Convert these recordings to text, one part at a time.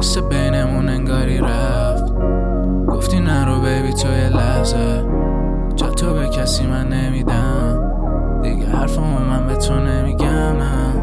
مثل بینمون انگاری رفت. گفتی نرو بیبی تو یه لحظه، جا تو به کسی من نمیدم دیگه، حرفمو من به تو نمیگم نه.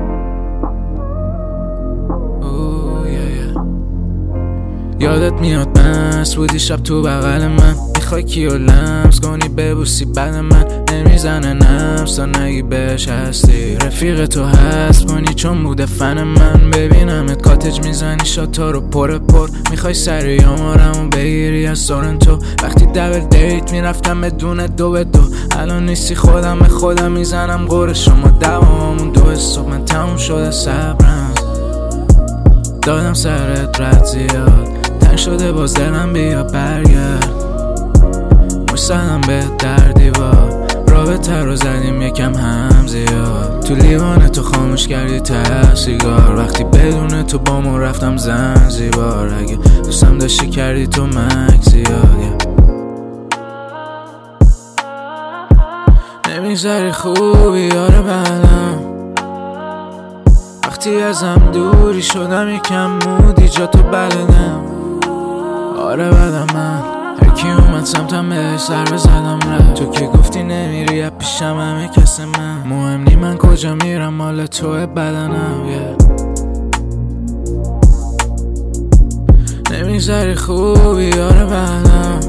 یادت میاد مست بودی شب تو بغل من، میخوای کیو لمس کنی ببوسی بعد من، نمیزنه نفس تا نگی بهش هستی، رفیق تو هست کنی چون بوده فن من. ببینمت کاتج میزنی شاتا رو پر میخوای سری آمارمو بگیری از سورنتو. وقتی دبل دیت میرفتم بدون دو به دو، الان نیستی خودم به خودم میزنم قور شما دوامون 2 صبح. من تموم شده صبرم، دادم سرت رد زیاد، تنگ شده باز دلم بیا برگرد. مشتدم به در دیوار، رابطه رو زدیم یکم هم زیاد، تو لیوان تو خاموش کردی ته سیگار، وقتی بدون تو با ما رفتم زنزیبار. اگه دوستم داشتی کردی تو مک زیاد، نمیذاری خوبی یاره بعدم، وقتی ازم دوری شدم یکم مودی جا تو بلدم. آره بدم من هرکی اومد سمتم بهش سر بزدم رفت، تو که گفتی نمیری از پیشم همه کس من، مهم نی من کجا میرم مال توه بدنم نمیذاری خوبی یاره بعدم،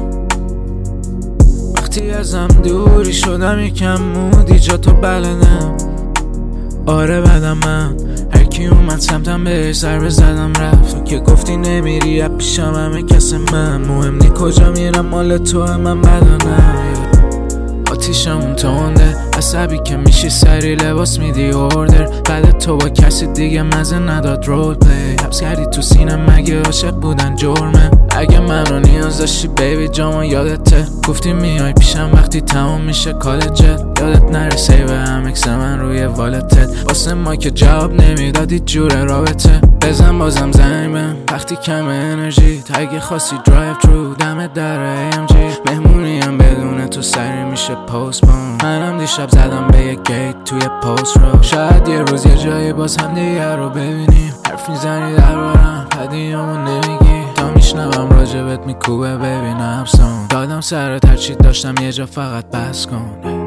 وقتی ازم دوری شدم یکم مودی جا تو بلدم. آره بدم من هرکی اومد سمتم بهش سر بزدم رفت، تو که گفتی نمیری از پیشم همه کس من، مهم نی کجا میرم مال توه من بدنم. آتیشمون تونده عصبی که میشی سری لباس میدی اوردر، بعد تو با کسی دیگه مزه نداد رول پلی، حبس کردی تو سینم مگه عاشق بودن جرمه. اگه منو نیاز داشتی بیبی جاما یادته، گفتی میای پیشم وقتی تموم میشه کالجت، یادت نره سیو هم اکس من روی والتت، واسه ما که جواب نمیدادی جور رابطه. بزن بازم زنگ بهم وقتی کم انرژی، اگه خواستی درایو ترو دم در AMG، مهمونیم بدون تو سری میشه پستپون. منم دیشب زدم به یک گیت توی پست رو، شاید یه روز یه جایی باز هم دیگه رو ببینیم، حرف میزنی دربارم پدیامون نمیگی، تا میشنوم راجبت میکوبه ببینم سون، دادم سرت هرچی داشتم یه جا فقط بس کن.